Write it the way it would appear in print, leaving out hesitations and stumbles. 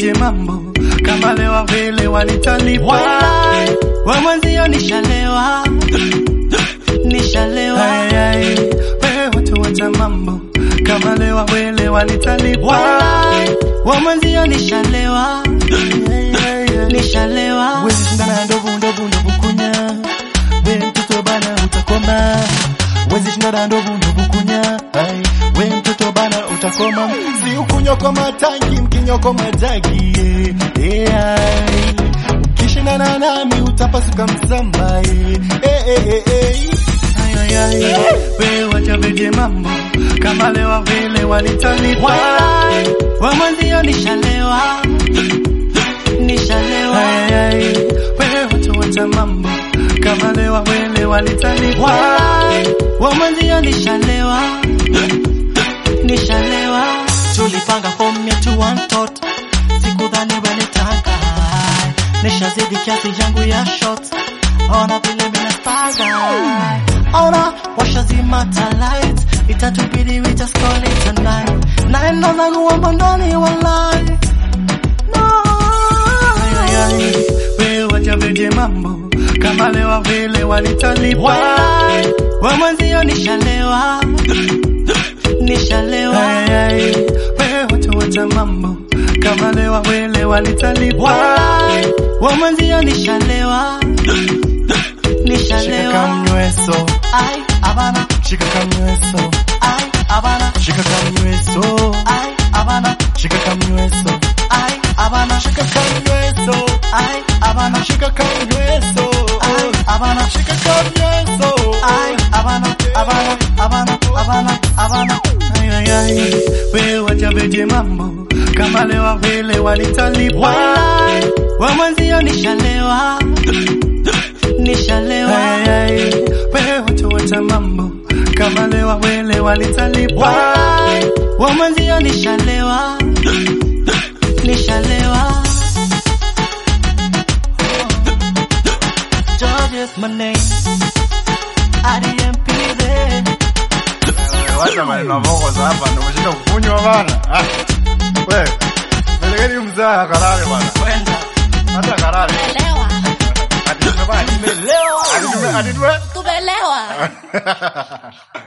beje mambo kama lewa vile walitalipa. Wa mwanzio nishalewa wewe watu wacha mambo kama lewa vile walitalipa. Wa mwanzio nishalewa wewe shindana ndovu kunya wewe mtoto bana utakoma. Wewe shindana ndovu kunya wewe mtoto bana utakoma. Si ukunyoko matangi mkinyoko matagi ukishindana nami utapasuka msamba. Wewe wacha beje mambo kama lewa vile walitalipa. Wa mwanzio nishalewa wewe watu wacha mambo kama lewa vile walitalipa. Wa mwanzio nishalewa tulipanga form yetu one tot sikudhani wanitaka nishazidi kiasi yangu ya shot. Ona vile mina staga ona washazima light itatubidi we just call it a night. Na endo zangu wambo ndani walai no. Wewe wacha beje mambo kama lewa vile walitalipa. Wa mwanzio nishalewa wewe watu wacha mambo kama lewa vile walitalipa. Wa mwanzio nishalewa shika kamnyweso ai abana shika kamnyweso ai abana shika kamnyweso ai abana shika kamnyweso ai abana shika kamnyweso ai abana shika kamnyweso ai abana shika kamnyweso ai abana wewe wacha beje mambo kama lewa vile walitalipa. Wa mwanzio nishalewa wewe watu wacha mambo kama lewa vile walitalipa. Wa mwanzio nishalewa George is my name IDMP there. Wacha maneno moko za hapa ndio umeshika kukunywa bana. Wewe melekeni mzaa karare bana. Kwenda hata karare. Elewa. Tumelewa. Tumelewa.